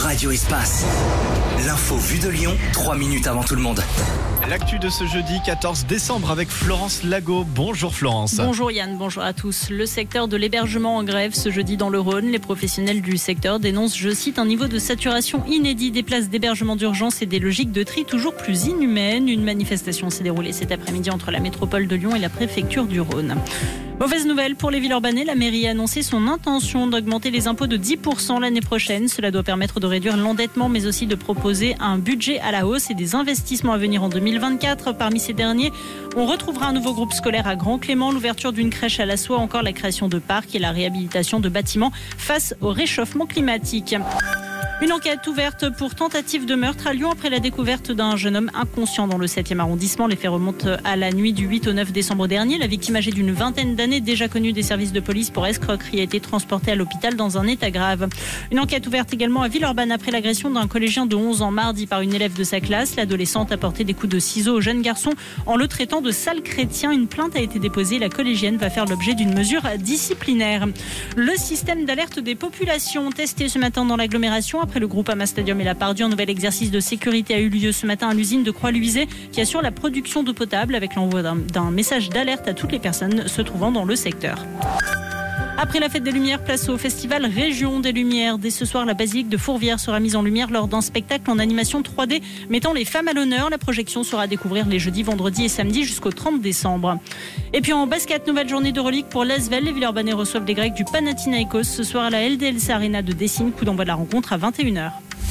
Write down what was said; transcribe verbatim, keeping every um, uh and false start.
Radio Espace. L'info vue de Lyon, trois minutes avant tout le monde. L'actu de ce jeudi quatorze décembre avec Florence Lago. Bonjour Florence. Bonjour Yann, bonjour à tous. Le secteur de l'hébergement en grève ce jeudi dans le Rhône. Les professionnels du secteur dénoncent, je cite, un niveau de saturation inédit des places d'hébergement d'urgence et des logiques de tri toujours plus inhumaines. Une manifestation s'est déroulée cet après-midi entre la métropole de Lyon et la préfecture du Rhône. Mauvaise nouvelle pour les Villeurbanais, la mairie a annoncé son intention d'augmenter les impôts de dix pour cent l'année prochaine. Cela doit permettre de réduire l'endettement mais aussi de proposer un budget à la hausse et des investissements à venir en deux mille vingt-quatre. Parmi ces derniers, on retrouvera un nouveau groupe scolaire à Grand Clément, l'ouverture d'une crèche à la Soie, encore la création de parcs et la réhabilitation de bâtiments face au réchauffement climatique. Une enquête ouverte pour tentative de meurtre à Lyon après la découverte d'un jeune homme inconscient dans le septième arrondissement. Les faits remontent à la nuit du huit au neuf décembre dernier. La victime âgée d'une vingtaine d'années, déjà connue des services de police pour escroquerie, a été transportée à l'hôpital dans un état grave. Une enquête ouverte également à Villeurbanne après l'agression d'un collégien de onze ans mardi par une élève de sa classe. L'adolescente a porté des coups de ciseaux au jeune garçon en le traitant de sale chrétien. Une plainte a été déposée. La collégienne va faire l'objet d'une mesure disciplinaire. Le système d'alerte des populations testé ce matin dans l'agglomération après le Groupama Stadium et la Pardieu. Un nouvel exercice de sécurité a eu lieu ce matin à l'usine de Croix-Luisé qui assure la production d'eau potable avec l'envoi d'un, d'un message d'alerte à toutes les personnes se trouvant dans le secteur. Après la fête des Lumières, place au festival Région des Lumières. Dès ce soir, la basilique de Fourvière sera mise en lumière lors d'un spectacle en animation trois D mettant les femmes à l'honneur. La projection sera à découvrir les jeudis, vendredis et samedis jusqu'au trente décembre. Et puis en basket, nouvelle journée d'Euroleague pour l'Asvel. Les Villeurbanais reçoivent les Grecs du Panathinaikos ce soir à la L D L C Arena de Dessine. Coup d'envoi de la rencontre à vingt et une heures.